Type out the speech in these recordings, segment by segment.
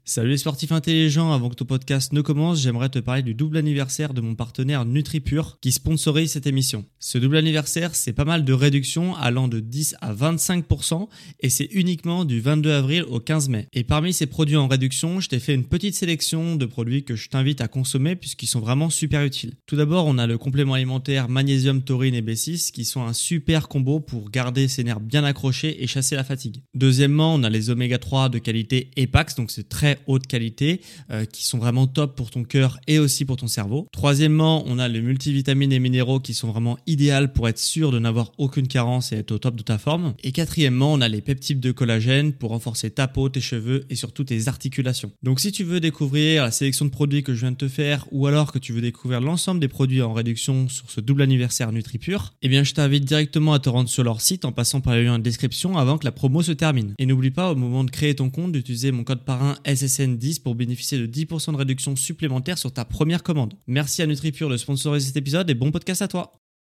Salut les sportifs intelligents, avant que ton podcast ne commence, j'aimerais te parler du double anniversaire de mon partenaire NutriPure qui sponsorise cette émission. Ce double anniversaire, c'est pas mal de réductions allant de 10 à 25% et c'est uniquement du 22 avril au 15 mai. Et parmi ces produits en réduction, je t'ai fait une petite sélection de produits que je t'invite à consommer puisqu'ils sont vraiment super utiles. Tout d'abord, on a le complément alimentaire magnésium, taurine et B6 qui sont un super combo pour garder ses nerfs bien accrochés et chasser la fatigue. Deuxièmement, on a les oméga 3 de qualité EPAX, donc c'est très haute qualité, qui sont vraiment top pour ton cœur et aussi pour ton cerveau. Troisièmement, on a les multivitamines et minéraux qui sont vraiment idéales pour être sûr de n'avoir aucune carence et être au top de ta forme. Et quatrièmement, on a les peptides de collagène pour renforcer ta peau, tes cheveux et surtout tes articulations. Donc si tu veux découvrir la sélection de produits que je viens de te faire ou alors que tu veux découvrir l'ensemble des produits en réduction sur ce double anniversaire NutriPure, eh bien je t'invite directement à te rendre sur leur site en passant par le lien de description avant que la promo se termine. Et n'oublie pas au moment de créer ton compte d'utiliser mon code parrain SSN10 pour bénéficier de 10% de réduction supplémentaire sur ta première commande. Merci à NutriPure de sponsoriser cet épisode et bon podcast à toi.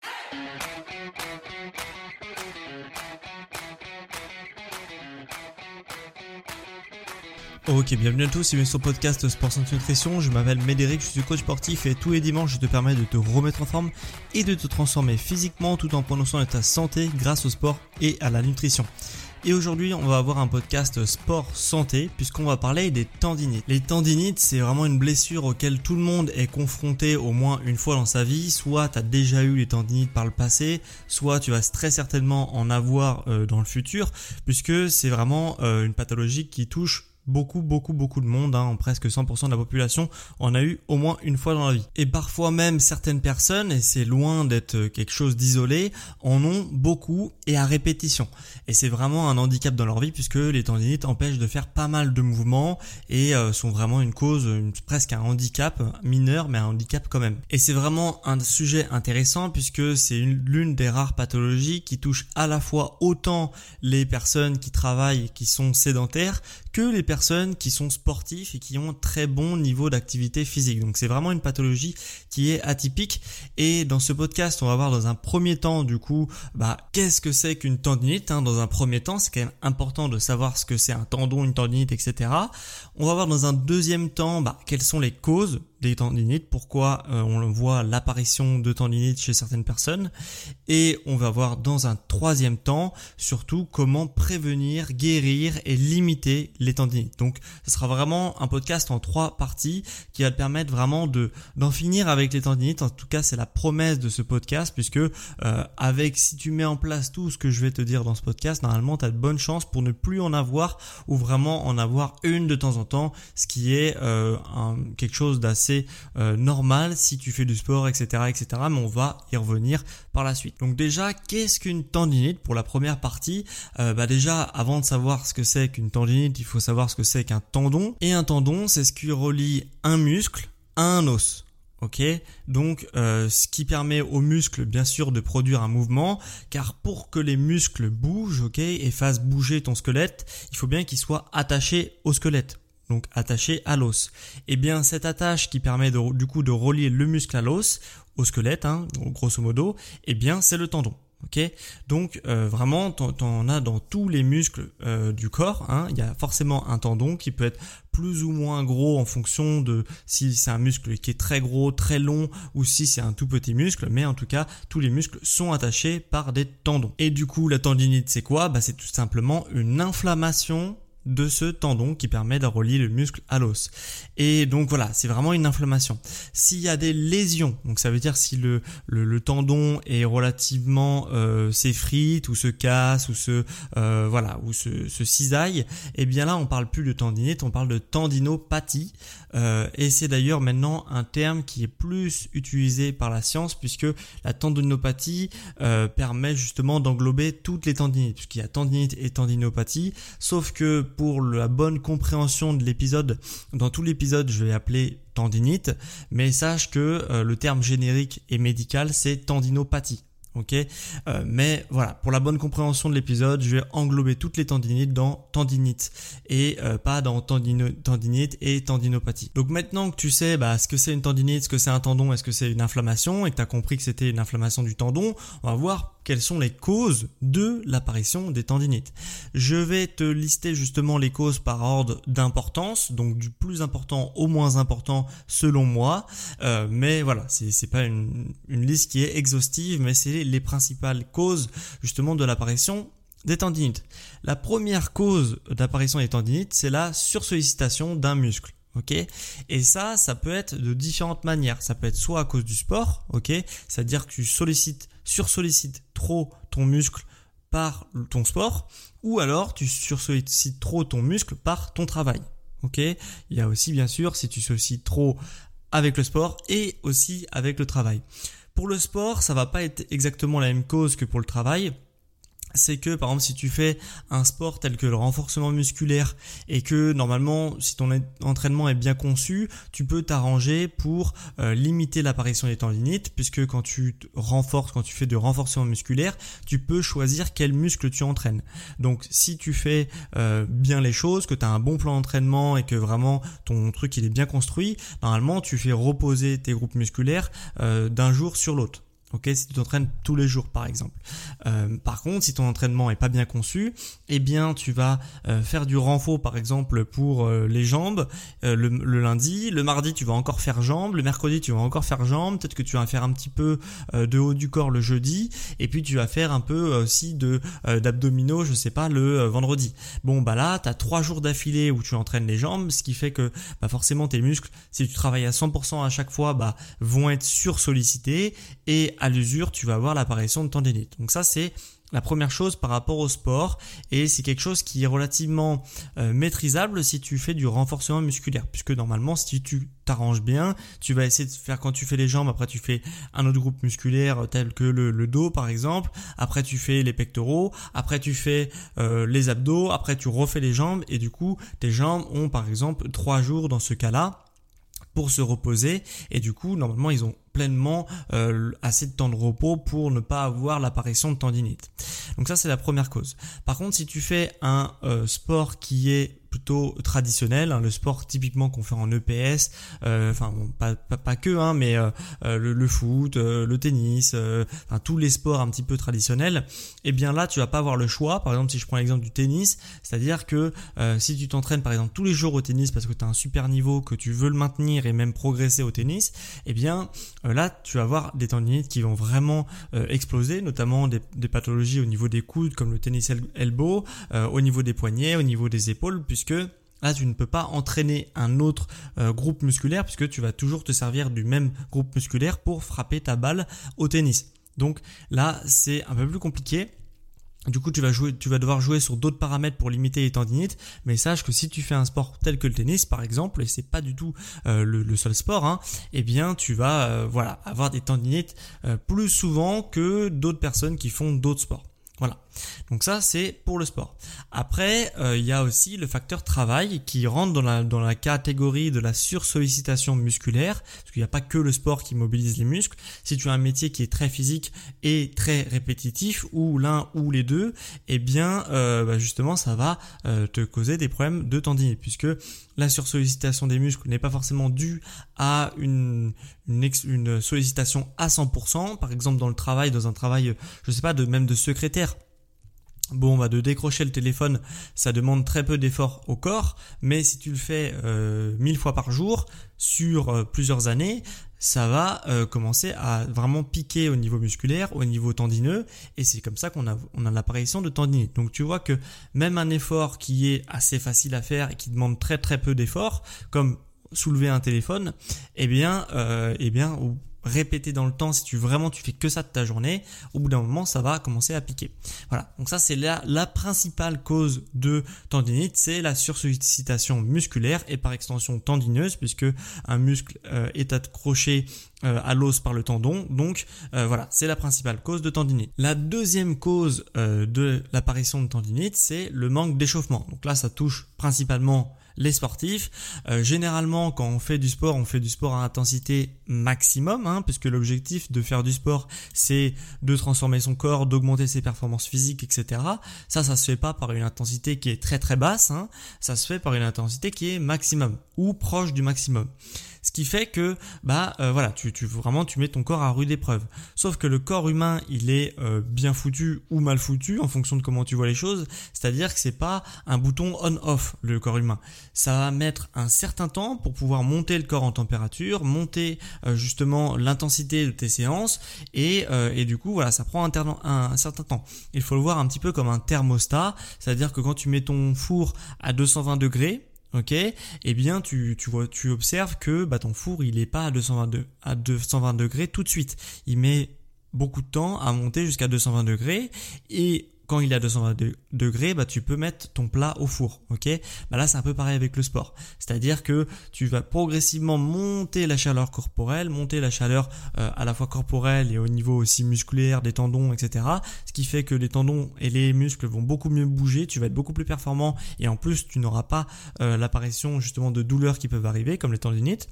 Ok, bienvenue à tous, c'est sur le podcast Sport Santé Nutrition. Je m'appelle Médéric, je suis coach sportif et tous les dimanches je te permets de te remettre en forme et de te transformer physiquement tout en prenant soin de ta santé grâce au sport et à la nutrition. Et aujourd'hui, on va avoir un podcast sport santé puisqu'on va parler des tendinites. Les tendinites, c'est vraiment une blessure auquel tout le monde est confronté au moins une fois dans sa vie. Soit tu as déjà eu les tendinites par le passé, soit tu vas très certainement en avoir dans le futur puisque c'est vraiment une pathologie qui touche beaucoup de monde, presque 100% de la population en a eu au moins une fois dans la vie. Et parfois même certaines personnes, et c'est loin d'être quelque chose d'isolé, en ont beaucoup et à répétition. Et c'est vraiment un handicap dans leur vie puisque les tendinites empêchent de faire pas mal de mouvements et sont vraiment une cause, presque un handicap mineur, mais un handicap quand même. Et c'est vraiment un sujet intéressant puisque c'est l'une des rares pathologies qui touche à la fois autant les personnes qui travaillent, qui sont sédentaires, que les personnes qui sont sportifs et qui ont un très bon niveau d'activité physique. Donc c'est vraiment une pathologie qui est atypique et dans ce podcast on va voir dans un premier temps du coup qu'est-ce que c'est qu'une tendinite. Dans un premier temps c'est quand même important de savoir ce que c'est un tendon, une tendinite, etc. On va voir dans un deuxième temps quelles sont les causes des tendinites, pourquoi on voit l'apparition de tendinites chez certaines personnes et on va voir dans un troisième temps surtout comment prévenir, guérir et limiter les tendinites. Donc ce sera vraiment un podcast en 3 parties qui va te permettre vraiment d'en finir avec les tendinites. En tout cas c'est la promesse de ce podcast puisque si tu mets en place tout ce que je vais te dire dans ce podcast, normalement tu as de bonnes chances pour ne plus en avoir ou vraiment en avoir une de temps en temps, ce qui est quelque chose d'assez normal si tu fais du sport, etc., mais on va y revenir par la suite. Donc déjà, qu'est-ce qu'une tendinite pour la première partie? Déjà, avant de savoir ce que c'est qu'une tendinite, il faut savoir ce que c'est qu'un tendon. Et un tendon, c'est ce qui relie un muscle à un os. Ok, donc ce qui permet aux muscles bien sûr de produire un mouvement, car pour que les muscles bougent, et fassent bouger ton squelette, il faut bien qu'ils soient attachés au squelette. Donc attaché à l'os. Et bien cette attache qui permet de relier le muscle à l'os, au squelette, grosso modo, c'est le tendon. Ok, donc vraiment t'en as dans tous les muscles du corps. Il y a forcément un tendon qui peut être plus ou moins gros en fonction de si c'est un muscle qui est très gros, très long ou si c'est un tout petit muscle, mais en tout cas tous les muscles sont attachés par des tendons. Et du coup la tendinite c'est quoi? C'est tout simplement une inflammation de ce tendon qui permet de relier le muscle à l'os. Et donc voilà, c'est vraiment une inflammation. S'il y a des lésions, donc ça veut dire si le tendon est relativement s'effrite ou se casse ou se cisaille, là on parle plus de tendinite, on parle de tendinopathie. Et c'est d'ailleurs maintenant un terme qui est plus utilisé par la science puisque la tendinopathie permet justement d'englober toutes les tendinites, puisqu'il y a tendinite et tendinopathie, sauf que pour la bonne compréhension de l'épisode, dans tout l'épisode je vais appeler tendinite, mais sache que le terme générique et médical c'est tendinopathie. Ok, mais voilà, pour la bonne compréhension de l'épisode, je vais englober toutes les tendinites dans tendinite et pas dans tendinite et tendinopathie. Donc maintenant que tu sais ce que c'est une tendinite, ce que c'est un tendon, est-ce que c'est une inflammation et que tu as compris que c'était une inflammation du tendon, on va voir quelles sont les causes de l'apparition des tendinites. Je vais te lister justement les causes par ordre d'importance, donc du plus important au moins important selon moi, mais voilà, c'est pas une liste qui est exhaustive, mais c'est les principales causes justement de l'apparition des tendinites. La première cause d'apparition des tendinites, c'est la sursollicitation d'un muscle. Ok, et ça peut être de différentes manières. Ça peut être soit à cause du sport, ok, c'est-à-dire que tu sursollicites trop ton muscle par ton sport, ou alors tu sursollicites trop ton muscle par ton travail. Ok, il y a aussi bien sûr si tu sollicites trop avec le sport et aussi avec le travail. Pour le sport, ça va pas être exactement la même cause que pour le travail. C'est que par exemple si tu fais un sport tel que le renforcement musculaire et que normalement si ton entraînement est bien conçu, tu peux t'arranger pour limiter l'apparition des tendinites, puisque quand tu fais du renforcement musculaire, tu peux choisir quel muscle tu entraînes. Donc si tu fais bien les choses, que tu as un bon plan d'entraînement et que vraiment ton truc il est bien construit, normalement tu fais reposer tes groupes musculaires d'un jour sur l'autre. Ok, si tu t'entraînes tous les jours par exemple. Par contre, si ton entraînement est pas bien conçu, eh bien tu vas faire du renfort par exemple pour les jambes le lundi, le mardi tu vas encore faire jambes, le mercredi tu vas encore faire jambes, peut-être que tu vas faire un petit peu de haut du corps le jeudi, et puis tu vas faire un peu aussi d'abdominaux, je sais pas, le vendredi. Bon là, tu as 3 jours d'affilée où tu entraînes les jambes, ce qui fait que forcément tes muscles, si tu travailles à 100% à chaque fois, vont être sursollicités et à l'usure, tu vas avoir l'apparition de tendinite. Donc ça, c'est la première chose par rapport au sport, et c'est quelque chose qui est relativement maîtrisable si tu fais du renforcement musculaire, puisque normalement si tu t'arranges bien, tu vas essayer de faire, quand tu fais les jambes, après tu fais un autre groupe musculaire tel que le dos par exemple, après tu fais les pectoraux, après tu fais les abdos, après tu refais les jambes, et du coup tes jambes ont par exemple 3 jours dans ce cas-là pour se reposer, et du coup normalement ils ont pleinement assez de temps de repos pour ne pas avoir l'apparition de tendinite. Donc ça c'est la première cause. Par contre si tu fais un sport qui est plutôt traditionnel, le sport typiquement qu'on fait en EPS, pas que, mais le foot, le tennis, tous les sports un petit peu traditionnels, et bien là tu vas pas avoir le choix. Par exemple si je prends l'exemple du tennis, c'est-à-dire que si tu t'entraînes par exemple tous les jours au tennis parce que tu as un super niveau, que tu veux le maintenir et même progresser au tennis, et bien là tu vas avoir des tendinites qui vont vraiment exploser, notamment des pathologies au niveau des coudes comme le tennis elbow, au niveau des poignets, au niveau des épaules, puisque là tu ne peux pas entraîner un autre groupe musculaire, puisque tu vas toujours te servir du même groupe musculaire pour frapper ta balle au tennis. Donc là c'est un peu plus compliqué. Du coup, tu vas devoir jouer sur d'autres paramètres pour limiter les tendinites, mais sache que si tu fais un sport tel que le tennis, par exemple, et c'est pas du tout le seul sport, eh bien, tu vas avoir des tendinites plus souvent que d'autres personnes qui font d'autres sports. Voilà. Donc ça, c'est pour le sport. Après, il y a aussi le facteur travail qui rentre dans la catégorie de la sursollicitation musculaire, parce qu'il n'y a pas que le sport qui mobilise les muscles. Si tu as un métier qui est très physique et très répétitif, ou l'un ou les deux, eh bien, justement, ça va te causer des problèmes de tendinite, puisque la sursollicitation des muscles n'est pas forcément due à une sollicitation à 100%. Par exemple, dans un travail, je sais pas, même de secrétaire. Bon, de décrocher le téléphone, ça demande très peu d'effort au corps, mais si tu le fais 1000 fois par jour sur plusieurs années, ça va commencer à vraiment piquer au niveau musculaire, au niveau tendineux, et c'est comme ça qu'on a l'apparition de tendinite. Donc tu vois que même un effort qui est assez facile à faire et qui demande très très peu d'effort, comme soulever un téléphone, ou répéter dans le temps, si tu fais que ça de ta journée, au bout d'un moment ça va commencer à piquer. Voilà, donc ça c'est la principale cause de tendinite, c'est la sursollicitation musculaire et par extension tendineuse, puisque un muscle est accroché à l'os par le tendon. Donc c'est la principale cause de tendinite. La deuxième cause de l'apparition de tendinite, c'est le manque d'échauffement. Donc là ça touche principalement les sportifs, généralement quand on fait du sport à intensité maximum, puisque l'objectif de faire du sport c'est de transformer son corps, d'augmenter ses performances physiques, etc. Ça se fait pas par une intensité qui est très très basse, ça se fait par une intensité qui est maximum ou proche du maximum. Ce qui fait que tu mets ton corps à rude épreuve. Sauf que le corps humain, il est bien foutu ou mal foutu en fonction de comment tu vois les choses. C'est-à-dire que c'est pas un bouton on/off le corps humain. Ça va mettre un certain temps pour pouvoir monter le corps en température, monter justement l'intensité de tes séances et du coup ça prend un certain temps. Il faut le voir un petit peu comme un thermostat, c'est-à-dire que quand tu mets ton four à 220 degrés, ok, eh bien tu observes que ton four il est pas à 220 degrés tout de suite. Il met beaucoup de temps à monter jusqu'à 220 degrés et quand il est à 220 degrés, tu peux mettre ton plat au four, ok. Là, c'est un peu pareil avec le sport. C'est-à-dire que tu vas progressivement monter la chaleur corporelle, monter la chaleur à la fois corporelle et au niveau aussi musculaire des tendons, etc. Ce qui fait que les tendons et les muscles vont beaucoup mieux bouger, tu vas être beaucoup plus performant et en plus, tu n'auras pas l'apparition justement de douleurs qui peuvent arriver comme les tendinites.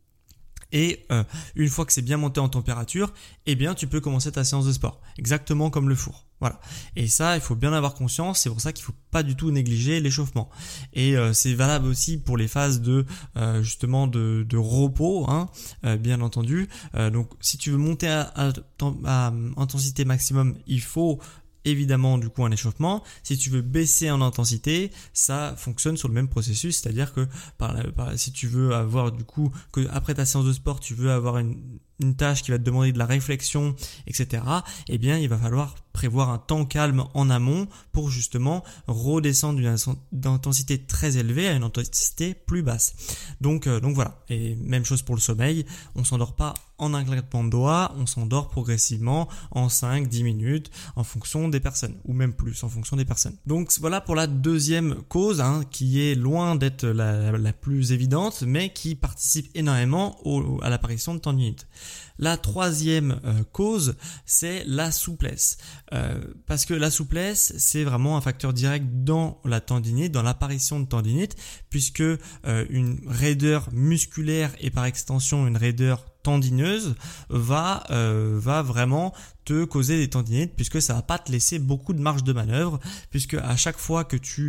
Et une fois que c'est bien monté en température, eh bien tu peux commencer ta séance de sport, exactement comme le four. Voilà. Et ça, il faut bien avoir conscience. C'est pour ça qu'il faut pas du tout négliger l'échauffement. Et c'est valable aussi pour les phases de justement de repos, bien entendu. Donc, si tu veux monter à intensité maximum, il faut évidemment du coup un échauffement. Si tu veux baisser en intensité, ça fonctionne sur le même processus, c'est-à-dire que si tu veux avoir du coup que après ta séance de sport, tu veux avoir une tâche qui va te demander de la réflexion, etc. Eh bien, il va falloir prévoir un temps calme en amont pour justement redescendre d'une intensité très élevée à une intensité plus basse. Donc voilà. Et même chose pour le sommeil. On s'endort pas en un claquement de doigts, on s'endort progressivement en 5-10 minutes en fonction des personnes, ou même plus en fonction des personnes. Donc voilà pour la deuxième cause, qui est loin d'être la plus évidente, mais qui participe énormément à l'apparition de tendinite. La troisième cause, c'est la souplesse. Parce que la souplesse, c'est vraiment un facteur direct dans la tendinite, dans l'apparition de tendinite, puisque une raideur musculaire et par extension une raideur tendineuse va vraiment te causer des tendinites, puisque ça va pas te laisser beaucoup de marge de manœuvre, puisque à chaque fois que tu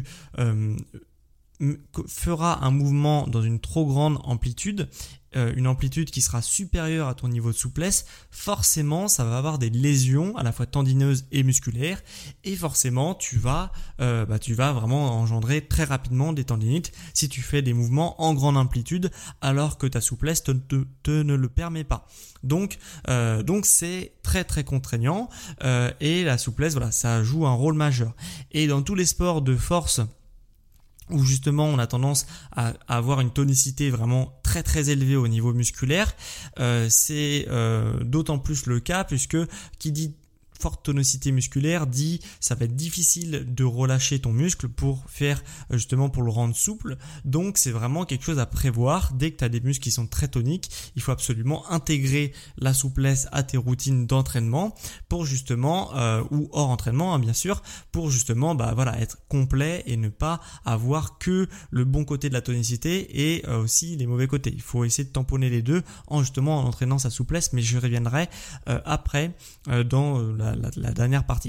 feras un mouvement dans une trop grande amplitude, une amplitude qui sera supérieure à ton niveau de souplesse, forcément ça va avoir des lésions à la fois tendineuses et musculaires, et forcément tu vas vraiment engendrer très rapidement des tendinites si tu fais des mouvements en grande amplitude alors que ta souplesse te ne le permet pas. Donc c'est très très contraignant, et la souplesse, ça joue un rôle majeur. Et dans tous les sports de force où justement on a tendance à avoir une tonicité vraiment très très élevée au niveau musculaire, c'est d'autant plus le cas puisque qui dit forte tonicité musculaire dit ça va être difficile de relâcher ton muscle pour le rendre souple. Donc c'est vraiment quelque chose à prévoir. Dès que tu as des muscles qui sont très toniques, il faut absolument intégrer la souplesse à tes routines d'entraînement pour justement ou hors entraînement, bien sûr, pour justement être complet et ne pas avoir que le bon côté de la tonicité et aussi les mauvais côtés. Il faut essayer de tamponner les deux en entraînant sa souplesse, mais je reviendrai après dans la dernière partie.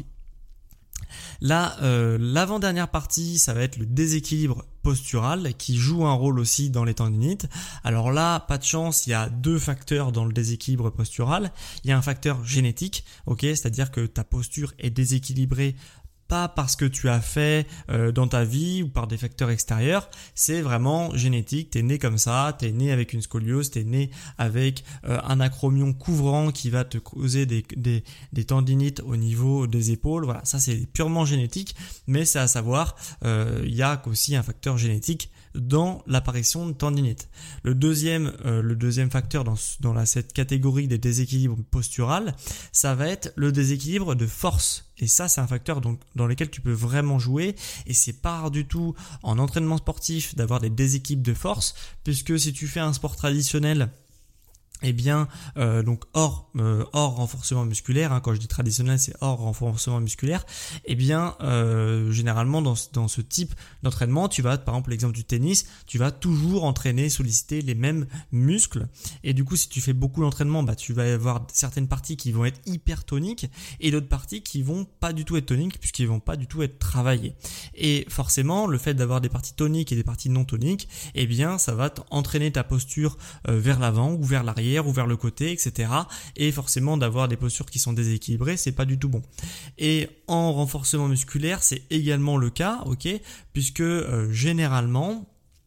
L'avant-dernière partie, ça va être le déséquilibre postural qui joue un rôle aussi dans les tendinites. Alors là, pas de chance, il y a deux facteurs dans le déséquilibre postural. Il y a un facteur génétique, c'est-à-dire que ta posture est déséquilibrée pas parce que tu as fait dans ta vie ou par des facteurs extérieurs, c'est vraiment génétique, t'es né comme ça, t'es né avec une scoliose, t'es né avec un acromion couvrant qui va te causer des tendinites au niveau des épaules, voilà, ça c'est purement génétique, mais c'est à savoir, il y a aussi un facteur génétique dans l'apparition de tendinite. Le deuxième facteur dans cette catégorie des déséquilibres postural, ça va être le déséquilibre de force. Et ça, c'est un facteur dans lequel tu peux vraiment jouer. Et c'est pas rare du tout en entraînement sportif d'avoir des déséquilibres de force, puisque si tu fais un sport traditionnel eh bien, donc hors renforcement musculaire, hein, quand je dis traditionnel, c'est hors renforcement musculaire, eh bien, généralement dans ce type d'entraînement, tu vas, par exemple l'exemple du tennis, tu vas toujours entraîner, solliciter les mêmes muscles, et du coup, si tu fais beaucoup d'entraînement, tu vas avoir certaines parties qui vont être hyper toniques, et d'autres parties qui vont pas du tout être toniques, puisqu'ils vont pas du tout être travaillées. Et forcément, le fait d'avoir des parties toniques et des parties non toniques, eh bien, ça va entraîner ta posture vers l'avant ou vers l'arrière, ou vers le côté, etc. Et forcément d'avoir des postures qui sont déséquilibrées, c'est pas du tout bon. Et en renforcement musculaire, c'est également le cas, ok, puisque généralement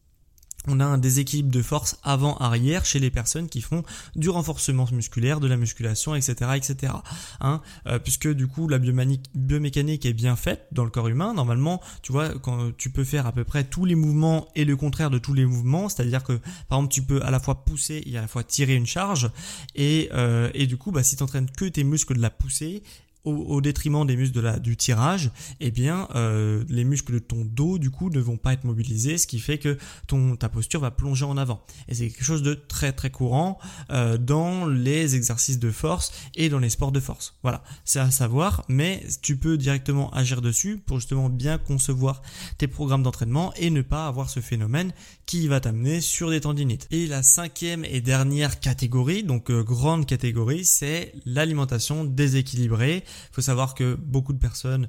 on a un déséquilibre de force avant-arrière chez les personnes qui font du renforcement musculaire, de la musculation, etc., etc. Puisque du coup la biomécanique est bien faite dans le corps humain. Normalement, tu vois, quand tu peux faire à peu près tous les mouvements et le contraire de tous les mouvements, c'est-à-dire que par exemple tu peux à la fois pousser et à la fois tirer une charge, et du coup si tu entraînes que tes muscles de la poussée au détriment des muscles du tirage, eh bien les muscles de ton dos du coup ne vont pas être mobilisés, ce qui fait que ta posture va plonger en avant. Et c'est quelque chose de très très courant dans les exercices de force et dans les sports de force. Voilà, c'est à savoir, mais tu peux directement agir dessus pour justement bien concevoir tes programmes d'entraînement et ne pas avoir ce phénomène qui va t'amener sur des tendinites. Et la cinquième et dernière catégorie, donc grande catégorie, c'est l'alimentation déséquilibrée. Il faut savoir que beaucoup de personnes,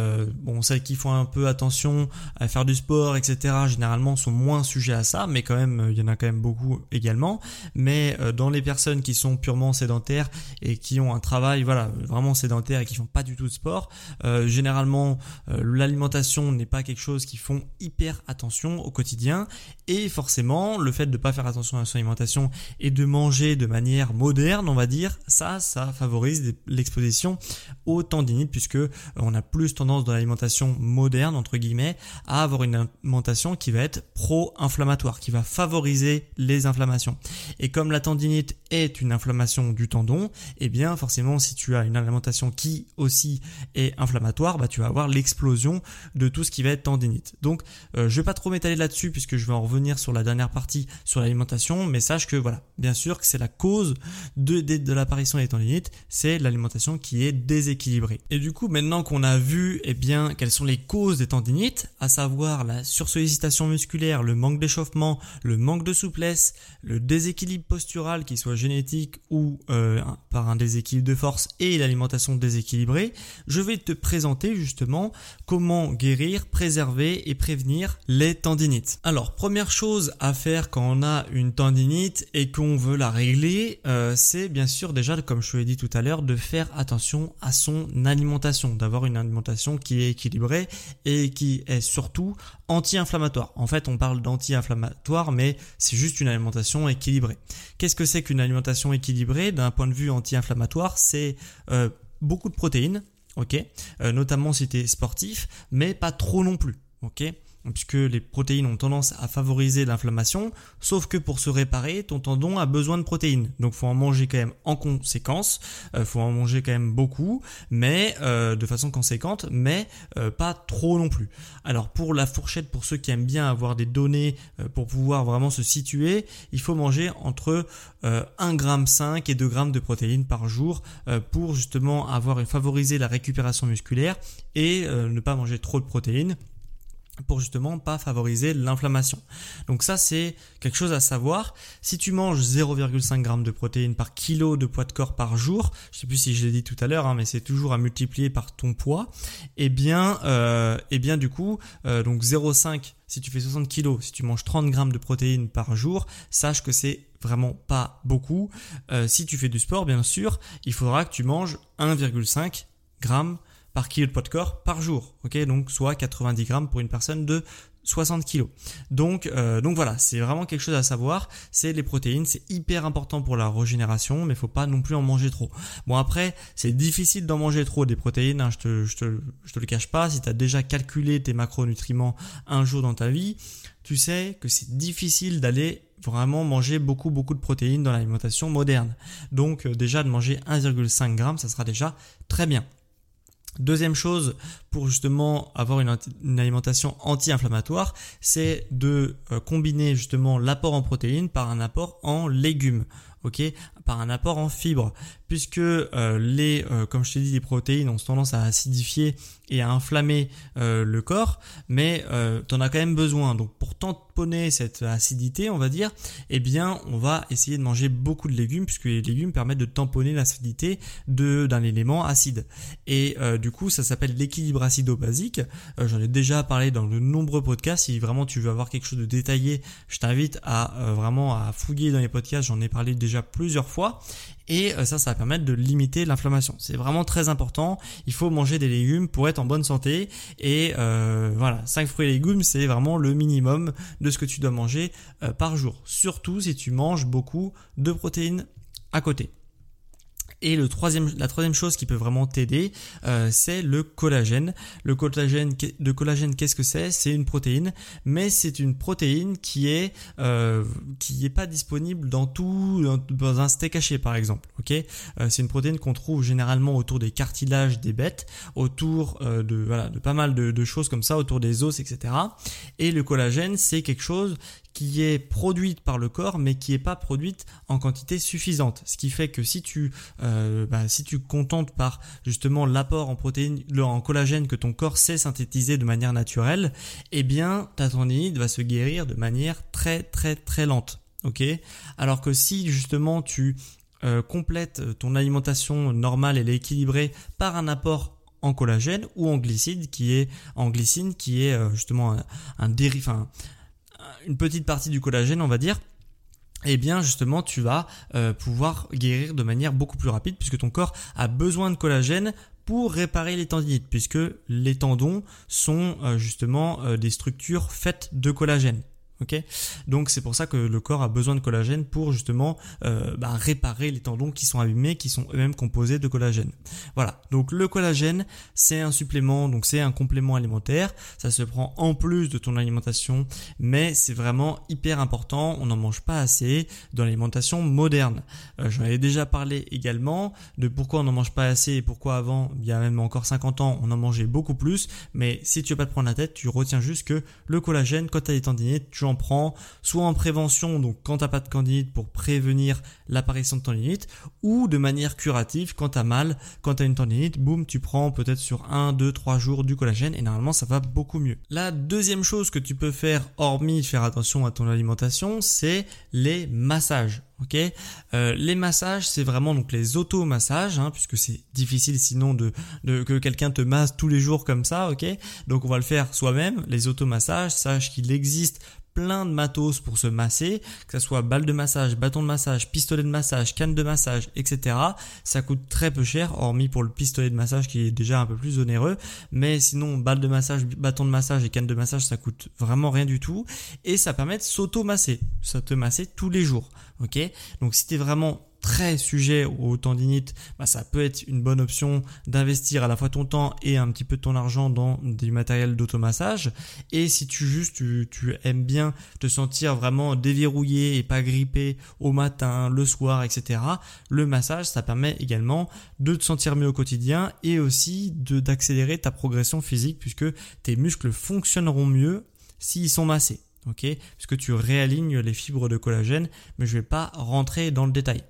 celles qui font un peu attention à faire du sport, etc., généralement sont moins sujets à ça, mais quand même, il y en a quand même beaucoup également. Mais dans les personnes qui sont purement sédentaires et qui ont un travail, vraiment sédentaire et qui font pas du tout de sport, généralement, l'alimentation n'est pas quelque chose qu'ils font hyper attention au quotidien. Et forcément, le fait de pas faire attention à son alimentation et de manger de manière moderne, on va dire, ça favorise l'exposition aux tendinites, puisque on a plus tendance dans l'alimentation moderne entre guillemets à avoir une alimentation qui va être pro-inflammatoire, qui va favoriser les inflammations. Et comme la tendinite est une inflammation du tendon, eh bien forcément si tu as une alimentation qui aussi est inflammatoire, tu vas avoir l'explosion de tout ce qui va être tendinite. Donc je vais pas trop m'étaler là-dessus puisque je vais en revenir sur la dernière partie sur l'alimentation, mais sache que bien sûr que c'est la cause de l'apparition des tendinites, c'est l'alimentation qui est déséquilibrée. Et du coup, maintenant qu'on a vu quelles sont les causes des tendinites, à savoir la sursollicitation musculaire, le manque d'échauffement, le manque de souplesse, le déséquilibre postural qui soit génétique ou par un déséquilibre de force et l'alimentation déséquilibrée, je vais te présenter justement comment guérir, préserver et prévenir les tendinites. Alors, première chose à faire quand on a une tendinite et qu'on veut la régler, c'est bien sûr déjà, comme je te l'ai dit tout à l'heure, de faire attention à son alimentation, d'avoir une alimentation qui est équilibrée et qui est surtout anti-inflammatoire. En fait, on parle d'anti-inflammatoire, mais c'est juste une alimentation équilibrée. Qu'est-ce que c'est qu'une alimentation équilibrée d'un point de vue anti-inflammatoire? C'est beaucoup de protéines, notamment si tu es sportif, mais pas trop non plus, puisque les protéines ont tendance à favoriser l'inflammation, sauf que pour se réparer, ton tendon a besoin de protéines. Donc faut en manger quand même en conséquence, faut en manger quand même beaucoup, mais de façon conséquente, mais pas trop non plus. Alors pour la fourchette, pour ceux qui aiment bien avoir des données pour pouvoir vraiment se situer, il faut manger entre 1,5 g et 2 g de protéines par jour pour justement favoriser la récupération musculaire et ne pas manger trop de protéines, pour justement pas favoriser l'inflammation. Donc ça c'est quelque chose à savoir. Si tu manges 0,5 g de protéines par kilo de poids de corps par jour, je sais plus si je l'ai dit tout à l'heure, mais c'est toujours à multiplier par ton poids, et bien du coup donc 0,5 si tu fais 60 kg, si tu manges 30 g de protéines par jour, sache que c'est vraiment pas beaucoup. Si tu fais du sport, bien sûr, il faudra que tu manges 1,5 g par kilo de poids de corps par jour, donc soit 90 grammes pour une personne de 60 kg. Donc voilà, c'est vraiment quelque chose à savoir, c'est les protéines, c'est hyper important pour la régénération, mais faut pas non plus en manger trop. Bon après, c'est difficile d'en manger trop des protéines, je te le cache pas, si tu as déjà calculé tes macronutriments un jour dans ta vie, tu sais que c'est difficile d'aller vraiment manger beaucoup de protéines dans l'alimentation moderne. Donc déjà de manger 1,5 g, ça sera déjà très bien. Deuxième chose pour justement avoir une alimentation anti-inflammatoire, c'est de combiner justement l'apport en protéines par un apport en légumes. ok, par un apport en fibres, puisque comme je t'ai dit, les protéines ont tendance à acidifier et à inflammer le corps, mais tu en as quand même besoin. Donc pour tamponner cette acidité, on va dire, eh bien on va essayer de manger beaucoup de légumes, puisque les légumes permettent de tamponner l'acidité d'un élément acide. Et du coup, ça s'appelle l'équilibre acido-basique. J'en ai déjà parlé dans de nombreux podcasts. Si vraiment tu veux avoir quelque chose de détaillé, je t'invite à vraiment à fouiller dans les podcasts. J'en ai parlé déjà plusieurs fois. Et ça va permettre de limiter l'inflammation. C'est vraiment très important. Il faut manger des légumes pour être en bonne santé. Et voilà, 5 fruits et légumes, c'est vraiment le minimum de ce que tu dois manger par jour. Surtout si tu manges beaucoup de protéines à côté. Et la troisième chose qui peut vraiment t'aider, c'est le collagène. Le collagène, qu'est-ce que c'est ? C'est une protéine, mais c'est une protéine qui est pas disponible dans un steak haché par exemple. Ok, c'est une protéine qu'on trouve généralement autour des cartilages des bêtes, autour de pas mal de choses comme ça, autour des os, etc. Et le collagène, c'est quelque chose qui est produite par le corps, mais qui n'est pas produite en quantité suffisante. Ce qui fait que si tu contentes par justement l'apport en protéines, en collagène que ton corps sait synthétiser de manière naturelle, eh bien ta tendinite va se guérir de manière très très très lente. Ok ? Alors que si justement tu complètes ton alimentation normale et équilibrée par un apport en collagène ou en glycine, qui est justement une petite partie du collagène, on va dire, eh bien justement tu vas pouvoir guérir de manière beaucoup plus rapide, puisque ton corps a besoin de collagène pour réparer les tendinites, puisque les tendons sont justement des structures faites de collagène. Okay, donc c'est pour ça que le corps a besoin de collagène pour justement réparer les tendons qui sont abîmés, qui sont eux-mêmes composés de collagène. Voilà, donc le collagène, c'est un supplément, donc c'est un complément alimentaire, ça se prend en plus de ton alimentation, mais c'est vraiment hyper important, on n'en mange pas assez dans l'alimentation moderne. J'en avais déjà parlé également de pourquoi on n'en mange pas assez et pourquoi avant, il y a même encore 50 ans, on en mangeait beaucoup plus, mais si tu veux pas te prendre la tête, tu retiens juste que le collagène, quand tu as des tendinites, tu en prends soit en prévention, donc quand tu n'as pas de tendinite pour prévenir l'apparition de tendinite, ou de manière curative quand tu as mal, quand tu as une tendinite, boum, tu prends peut-être sur 1, 2, 3 jours du collagène et normalement ça va beaucoup mieux. La deuxième chose que tu peux faire, hormis faire attention à ton alimentation, c'est les massages. Ok, les massages, c'est vraiment donc les automassages, puisque c'est difficile sinon que quelqu'un te masse tous les jours comme ça. Ok, donc on va le faire soi-même. Les automassages, sache qu'il existe plein de matos pour se masser, que ce soit balle de massage, bâton de massage, pistolet de massage, canne de massage, etc. Ça coûte très peu cher, hormis pour le pistolet de massage qui est déjà un peu plus onéreux, mais sinon balle de massage, bâton de massage et canne de massage, ça coûte vraiment rien du tout, et ça permet de s'auto-masser, ça te masser tous les jours. Ok, donc si t'es vraiment très sujet aux tendinites, ça peut être une bonne option d'investir à la fois ton temps et un petit peu de ton argent dans du matériel d'automassage. Et si tu aimes bien te sentir vraiment déverrouillé et pas grippé au matin, le soir, etc., le massage, ça permet également de te sentir mieux au quotidien et aussi d'accélérer ta progression physique, puisque tes muscles fonctionneront mieux s'ils sont massés. Ok, puisque tu réalignes les fibres de collagène, mais je vais pas rentrer dans le détail.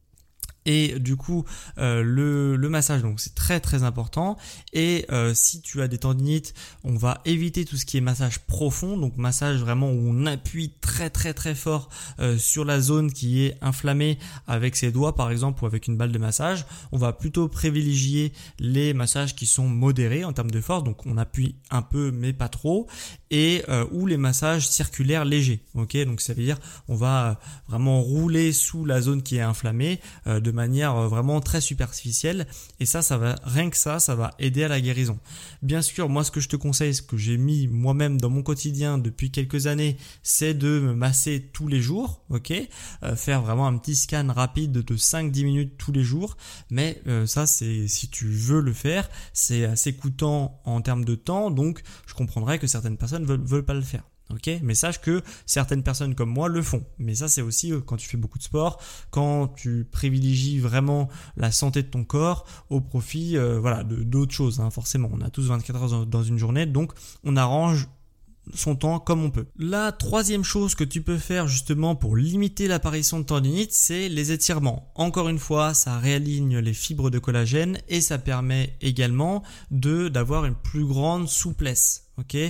Et du coup, le massage, donc c'est très très important. Et si tu as des tendinites, on va éviter tout ce qui est massage profond, donc massage vraiment où on appuie très très très fort sur la zone qui est inflammée avec ses doigts par exemple ou avec une balle de massage. On va plutôt privilégier les massages qui sont modérés en termes de force, donc on appuie un peu mais pas trop, et ou les massages circulaires légers. Ok, donc ça veut dire on va vraiment rouler sous la zone qui est inflammée de manière vraiment très superficielle, et ça va rien que ça va aider à la guérison. Bien sûr, moi ce que je te conseille, ce que j'ai mis moi-même dans mon quotidien depuis quelques années, c'est de me masser tous les jours, ok, faire vraiment un petit scan rapide de 5-10 minutes tous les jours, mais ça c'est si tu veux le faire, c'est assez coûtant en termes de temps, donc je comprendrais que certaines personnes veulent pas le faire. Ok, mais sache que certaines personnes comme moi le font. Mais ça, c'est aussi quand tu fais beaucoup de sport, quand tu privilégies vraiment la santé de ton corps au profit d'autres choses. Forcément, on a tous 24 heures dans une journée, donc on arrange son temps comme on peut. La troisième chose que tu peux faire justement pour limiter l'apparition de tendinite, c'est les étirements. Encore une fois, ça réaligne les fibres de collagène et ça permet également d'avoir une plus grande souplesse.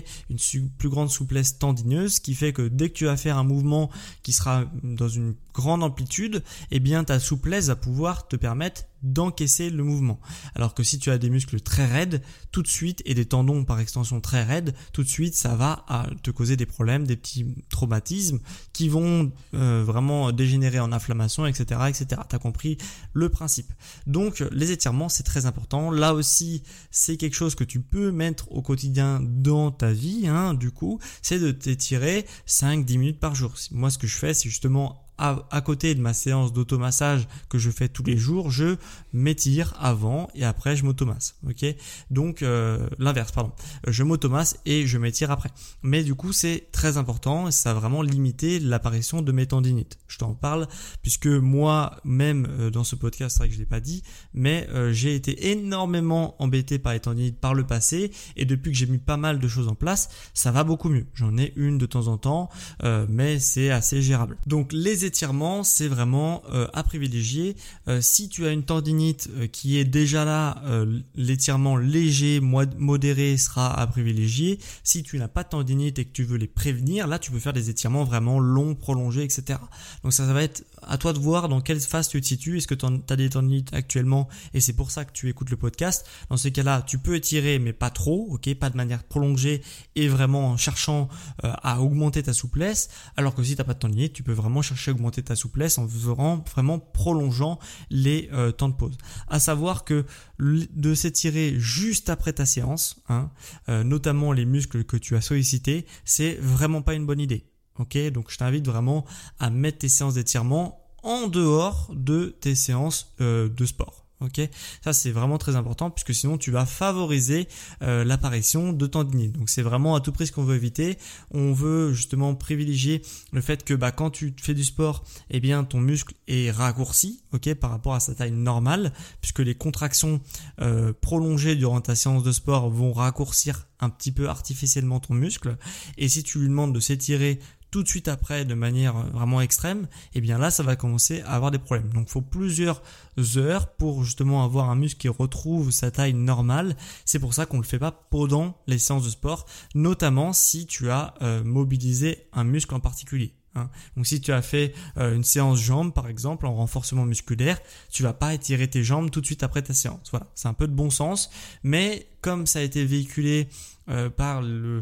Plus grande souplesse tendineuse, qui fait que dès que tu vas faire un mouvement qui sera dans une grande amplitude, eh bien ta souplesse va pouvoir te permettre d'encaisser le mouvement. Alors que si tu as des muscles très raides, tout de suite, et des tendons par extension très raides, tout de suite ça va te causer des problèmes, des petits traumatismes qui vont vraiment dégénérer en inflammation, etc. etc. T'as compris le principe. Donc les étirements, c'est très important. Là aussi, c'est quelque chose que tu peux mettre au quotidien dans ta vie, du coup, c'est de t'étirer 5-10 minutes par jour. Moi, ce que je fais, c'est justement à côté de ma séance d'automassage que je fais tous les jours, je m'étire avant et après je m'automasse. Donc l'inverse, pardon. Je m'automasse et je m'étire après. Mais du coup, c'est très important et ça a vraiment limité l'apparition de mes tendinites. Je t'en parle puisque moi-même dans ce podcast, c'est vrai que je l'ai pas dit, mais j'ai été énormément embêté par les tendinites par le passé et depuis que j'ai mis pas mal de choses en place, ça va beaucoup mieux. J'en ai une de temps en temps, mais c'est assez gérable. Donc les étirements, c'est vraiment à privilégier. Si tu as une tendinite qui est déjà là, l'étirement léger, modéré sera à privilégier. Si tu n'as pas de tendinite et que tu veux les prévenir, là tu peux faire des étirements vraiment longs, prolongés, etc. Donc ça va être à toi de voir dans quelle phase tu te situes. Est-ce que tu as des tendinites actuellement et c'est pour ça que tu écoutes le podcast? Dans ces cas-là, tu peux étirer mais pas trop, pas de manière prolongée et vraiment en cherchant à augmenter ta souplesse. Alors que si tu n'as pas de tendinite, tu peux vraiment chercher à augmenter ta souplesse en vraiment prolongeant les temps de pause. À savoir que de s'étirer juste après ta séance, notamment les muscles que tu as sollicités, c'est vraiment pas une bonne idée. Donc je t'invite vraiment à mettre tes séances d'étirement en dehors de tes séances de sport. Ça c'est vraiment très important puisque sinon tu vas favoriser l'apparition de tendinite. Donc c'est vraiment à tout prix ce qu'on veut éviter. On veut justement privilégier le fait que quand tu fais du sport, eh bien ton muscle est raccourci, par rapport à sa taille normale, puisque les contractions prolongées durant ta séance de sport vont raccourcir un petit peu artificiellement ton muscle. Et si tu lui demandes de s'étirer tout de suite après de manière vraiment extrême, eh bien là ça va commencer à avoir des problèmes. Donc il faut plusieurs heures pour justement avoir un muscle qui retrouve sa taille normale. C'est pour ça qu'on ne le fait pas pendant les séances de sport, notamment si tu as mobilisé un muscle en particulier. Donc si tu as fait une séance jambes par exemple en renforcement musculaire, tu vas pas étirer tes jambes tout de suite après ta séance. Voilà, c'est un peu de bon sens, mais comme ça a été véhiculé par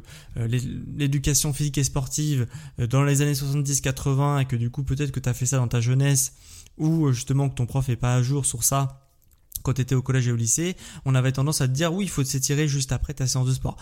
l'éducation physique et sportive dans les années 70-80 et que du coup peut-être que tu as fait ça dans ta jeunesse ou justement que ton prof est pas à jour sur ça quand tu étais au collège et au lycée, on avait tendance à te dire oui, il faut s'étirer juste après ta séance de sport.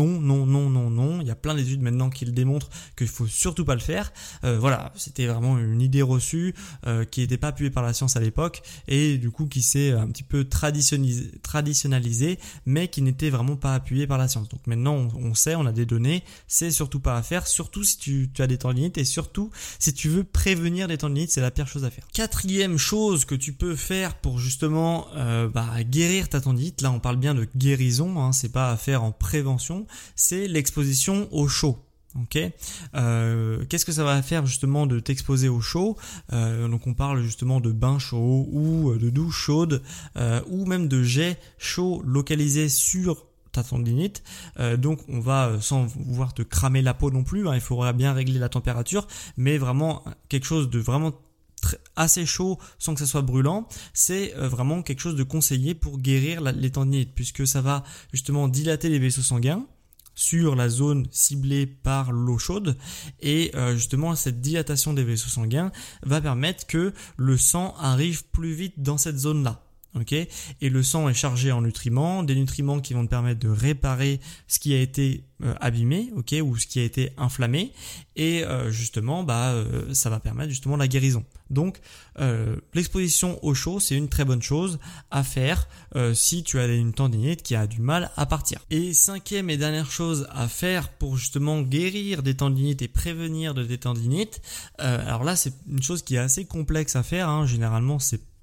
Non. Il y a plein d'études maintenant qui le démontrent qu'il faut surtout pas le faire. Voilà, c'était vraiment une idée reçue qui n'était pas appuyée par la science à l'époque et du coup qui s'est un petit peu traditionnalisée, mais qui n'était vraiment pas appuyée par la science. Donc maintenant, on sait, on a des données, c'est surtout pas à faire, surtout si tu as des tendinites et surtout si tu veux prévenir des tendinites, c'est la pire chose à faire. Quatrième chose que tu peux faire pour justement guérir ta tendinite, là on parle bien de guérison, c'est pas à faire en prévention, c'est l'exposition au chaud. Qu'est-ce que ça va faire justement de t'exposer au chaud? Donc on parle justement de bain chaud ou de douche chaude ou même de jet chaud localisé sur ta tendinite. Donc on va, sans vouloir te cramer la peau non plus, il faudra bien régler la température, mais vraiment quelque chose de vraiment assez chaud sans que ça soit brûlant, c'est vraiment quelque chose de conseillé pour guérir les tendinites, puisque ça va justement dilater les vaisseaux sanguins sur la zone ciblée par l'eau chaude et justement cette dilatation des vaisseaux sanguins va permettre que le sang arrive plus vite dans cette zone-là. Et le sang est chargé en nutriments, des nutriments qui vont te permettre de réparer ce qui a été abîmé, ou ce qui a été inflammé, et justement, ça va permettre justement la guérison. Donc, l'exposition au chaud, c'est une très bonne chose à faire si tu as une tendinite qui a du mal à partir. Et cinquième et dernière chose à faire pour justement guérir des tendinites et prévenir de des tendinites, alors là, c'est une chose qui est assez complexe à faire. Généralement, c'est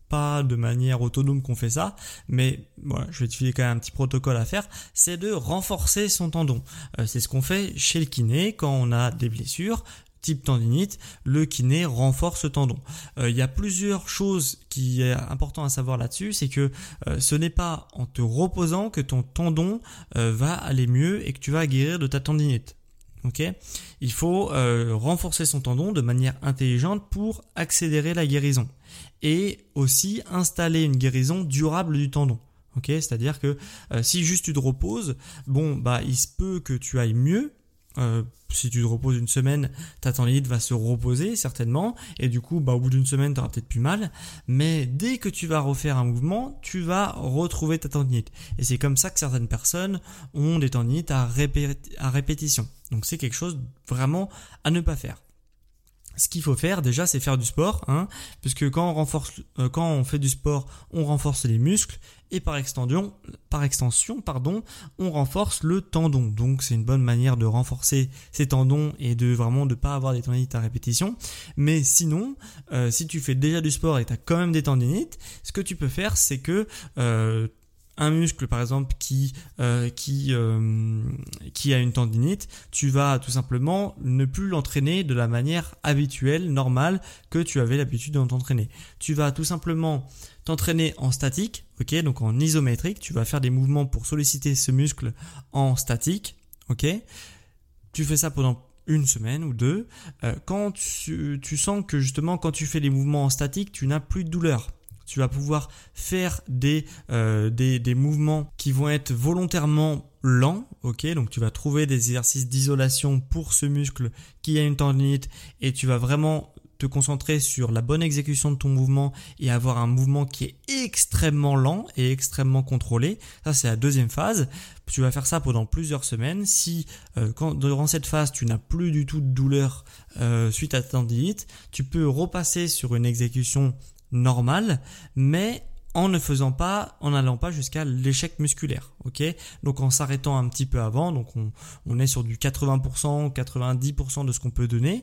pas de manière autonome qu'on fait ça, mais voilà, je vais te filer quand même un petit protocole à faire, c'est de renforcer son tendon. C'est ce qu'on fait chez le kiné quand on a des blessures type tendinite, le kiné renforce le tendon. Il y a plusieurs choses qui est important à savoir là-dessus, c'est que ce n'est pas en te reposant que ton tendon va aller mieux et que tu vas guérir de ta tendinite. Ok, il faut renforcer son tendon de manière intelligente pour accélérer la guérison et aussi installer une guérison durable du tendon. Ok, c'est-à-dire que si juste tu te reposes, il se peut que tu ailles mieux. Si tu te reposes une semaine, ta tendinite va se reposer certainement et du coup au bout d'une semaine tu auras peut-être plus mal, mais dès que tu vas refaire un mouvement, tu vas retrouver ta tendinite et c'est comme ça que certaines personnes ont des tendinites à répétition. Donc c'est quelque chose vraiment à ne pas faire. Ce qu'il faut faire déjà, c'est faire du sport, puisque quand on fait du sport, on renforce les muscles et par extension, on renforce le tendon. Donc c'est une bonne manière de renforcer ces tendons et de vraiment de pas avoir des tendinites à répétition. Mais sinon, si tu fais déjà du sport et tu as quand même des tendinites, ce que tu peux faire, c'est que un muscle par exemple qui a une tendinite, tu vas tout simplement ne plus l'entraîner de la manière habituelle, normale que tu avais l'habitude de t'entraîner. Tu vas tout simplement t'entraîner en statique, ok, donc en isométrique, tu vas faire des mouvements pour solliciter ce muscle en statique, ok. Tu fais ça pendant une semaine ou deux. Quand tu sens que justement quand tu fais les mouvements en statique, tu n'as plus de douleur. Tu vas pouvoir faire des mouvements qui vont être volontairement lents, ok. Donc tu vas trouver des exercices d'isolation pour ce muscle qui a une tendinite et tu vas vraiment te concentrer sur la bonne exécution de ton mouvement et avoir un mouvement qui est extrêmement lent et extrêmement contrôlé. Ça, c'est la deuxième phase. Tu vas faire ça pendant plusieurs semaines. Si durant cette phase, tu n'as plus du tout de douleur suite à ta tendinite, tu peux repasser sur une exécution normale, mais en n'allant pas jusqu'à l'échec musculaire, ok. Donc en s'arrêtant un petit peu avant, donc on est sur du 80%, 90% de ce qu'on peut donner.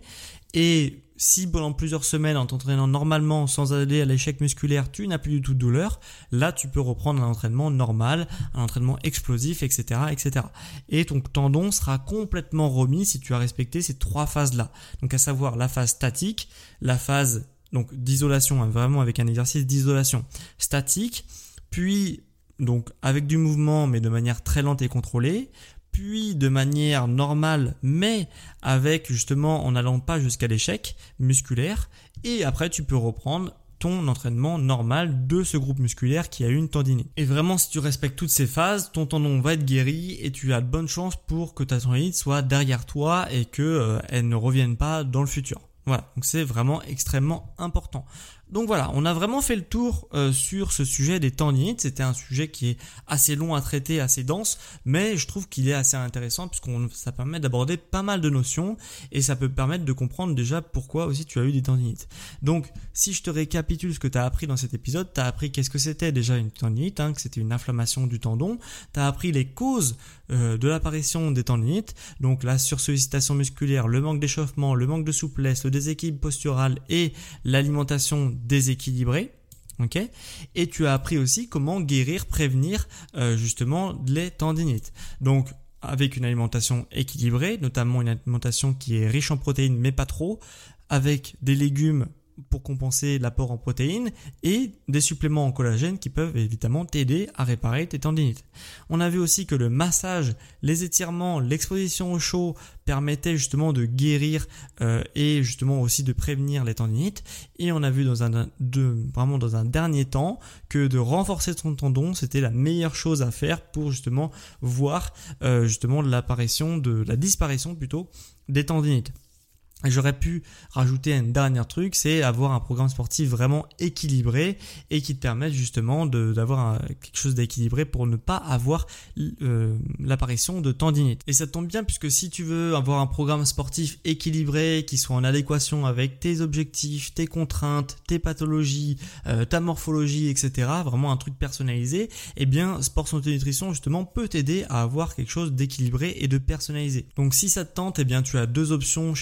Et si pendant plusieurs semaines en t'entraînant normalement sans aller à l'échec musculaire, tu n'as plus du tout de douleur, là tu peux reprendre un entraînement normal, un entraînement explosif, etc., etc. Et ton tendon sera complètement remis si tu as respecté ces trois phases-là. Donc à savoir la phase statique, la phase donc d'isolation, vraiment avec un exercice d'isolation statique, puis donc avec du mouvement mais de manière très lente et contrôlée, puis de manière normale mais avec justement en n'allant pas jusqu'à l'échec musculaire, et après tu peux reprendre ton entraînement normal de ce groupe musculaire qui a une tendinite. Et vraiment, si tu respectes toutes ces phases, ton tendon va être guéri et tu as de bonnes chances pour que ta tendinite soit derrière toi et que elle ne revienne pas dans le futur. Voilà, donc c'est vraiment extrêmement important. Donc voilà, on a vraiment fait le tour sur ce sujet des tendinites. C'était un sujet qui est assez long à traiter, assez dense, mais je trouve qu'il est assez intéressant puisque ça permet d'aborder pas mal de notions et ça peut permettre de comprendre déjà pourquoi aussi tu as eu des tendinites. Donc si je te récapitule ce que tu as appris dans cet épisode, tu as appris qu'est-ce que c'était déjà une tendinite, que c'était une inflammation du tendon. Tu as appris les causes de l'apparition des tendinites, donc la sursollicitation musculaire, le manque d'échauffement, le manque de souplesse, le déséquilibre postural et l'alimentation déséquilibrée. Ok, et tu as appris aussi comment guérir, prévenir justement les tendinites. Donc avec une alimentation équilibrée, notamment une alimentation qui est riche en protéines mais pas trop, avec des légumes pour compenser l'apport en protéines et des suppléments en collagène qui peuvent évidemment t'aider à réparer tes tendinites. On a vu aussi que le massage, les étirements, l'exposition au chaud permettaient justement de guérir et justement aussi de prévenir les tendinites. Et on a vu vraiment dans un dernier temps que de renforcer ton tendon, c'était la meilleure chose à faire pour justement voir justement la disparition plutôt des tendinites. Et j'aurais pu rajouter un dernier truc, c'est avoir un programme sportif vraiment équilibré et qui te permette justement d'avoir quelque chose d'équilibré pour ne pas avoir l'apparition de tendinite. Et ça tombe bien puisque si tu veux avoir un programme sportif équilibré qui soit en adéquation avec tes objectifs, tes contraintes, tes pathologies, ta morphologie, etc., vraiment un truc personnalisé, eh bien Sport Santé Nutrition justement peut t'aider à avoir quelque chose d'équilibré et de personnalisé. Donc si ça te tente, eh bien tu as deux options chez Sport Santé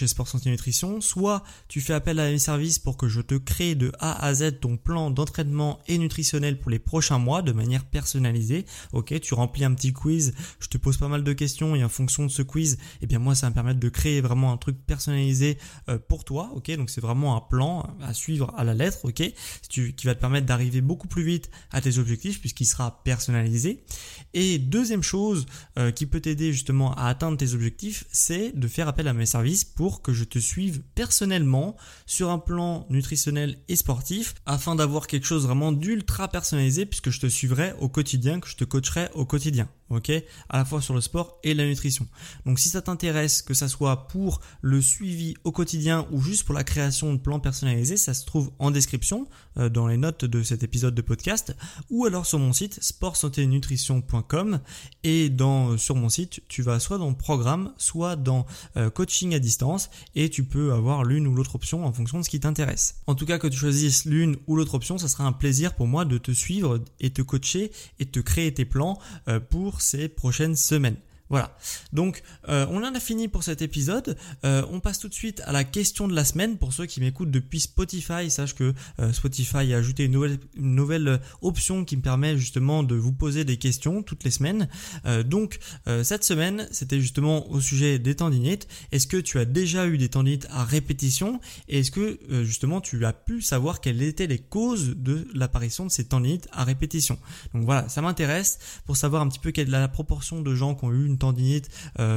Santé Nutrition, soit tu fais appel à mes services pour que je te crée de A à Z ton plan d'entraînement et nutritionnel pour les prochains mois de manière personnalisée. Ok, tu remplis un petit quiz, je te pose pas mal de questions et en fonction de ce quiz, moi ça va me permettre de créer vraiment un truc personnalisé pour toi. Ok, donc c'est vraiment un plan à suivre à la lettre. Ok, qui va te permettre d'arriver beaucoup plus vite à tes objectifs puisqu'il sera personnalisé. Et deuxième chose qui peut t'aider justement à atteindre tes objectifs, c'est de faire appel à mes services pour que je te suive personnellement sur un plan nutritionnel et sportif afin d'avoir quelque chose vraiment d'ultra personnalisé puisque je te suivrai au quotidien, que je te coacherai au quotidien. Ok, à la fois sur le sport et la nutrition. Donc si ça t'intéresse, que ça soit pour le suivi au quotidien ou juste pour la création de plans personnalisés, ça se trouve en description dans les notes de cet épisode de podcast ou alors sur mon site sportsanténutrition.com et sur mon site tu vas soit dans programme soit dans coaching à distance et tu peux avoir l'une ou l'autre option en fonction de ce qui t'intéresse. En tout cas, que tu choisisses l'une ou l'autre option, ça sera un plaisir pour moi de te suivre et te coacher et te créer tes plans pour ces prochaines semaines. Voilà, donc on en a fini pour cet épisode. On passe tout de suite à la question de la semaine. Pour ceux qui m'écoutent depuis Spotify, sache que Spotify a ajouté une nouvelle option qui me permet justement de vous poser des questions toutes les semaines. Donc cette semaine, c'était justement au sujet des tendinites. Est-ce que tu as déjà eu des tendinites à répétition et est-ce que justement tu as pu savoir quelles étaient les causes de l'apparition de ces tendinites à répétition? Donc voilà, ça m'intéresse pour savoir un petit peu quelle est la proportion de gens qui ont eu une tendinite,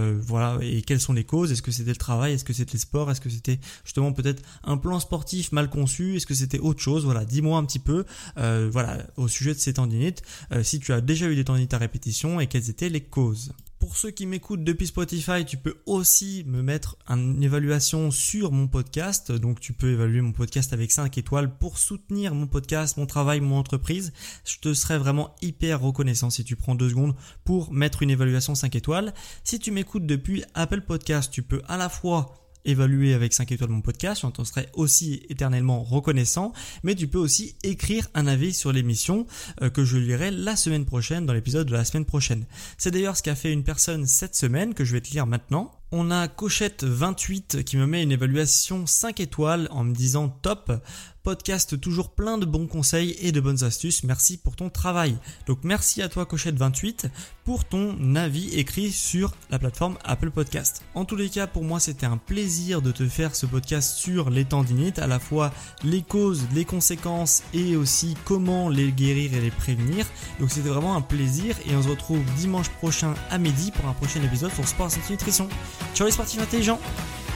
et quelles sont les causes. Est-ce que c'était le travail, est-ce que c'était le sport, est-ce que c'était justement peut-être un plan sportif mal conçu, est-ce que c'était autre chose? Voilà, dis-moi un petit peu au sujet de ces tendinites, si tu as déjà eu des tendinites à répétition et quelles étaient les causes. Pour ceux qui m'écoutent depuis Spotify, tu peux aussi me mettre une évaluation sur mon podcast. Donc tu peux évaluer mon podcast avec 5 étoiles pour soutenir mon podcast, mon travail, mon entreprise. Je te serais vraiment hyper reconnaissant si tu prends 2 secondes pour mettre une évaluation 5 étoiles. Si tu m'écoutes depuis Apple Podcast, tu peux à la fois évaluer avec 5 étoiles mon podcast, j'en serais aussi éternellement reconnaissant, mais tu peux aussi écrire un avis sur l'émission que je lirai la semaine prochaine, dans l'épisode de la semaine prochaine. C'est d'ailleurs ce qu'a fait une personne cette semaine que je vais te lire maintenant. On a Cochette28 qui me met une évaluation 5 étoiles en me disant top, podcast toujours plein de bons conseils et de bonnes astuces, merci pour ton travail. Donc merci à toi Cochette28 pour ton avis écrit sur la plateforme Apple Podcast. En tous les cas, pour moi c'était un plaisir de te faire ce podcast sur les tendinites, à la fois les causes, les conséquences et aussi comment les guérir et les prévenir. Donc c'était vraiment un plaisir et on se retrouve dimanche prochain à midi pour un prochain épisode sur Sport Santé Nutrition. Ciao les sportifs intelligents!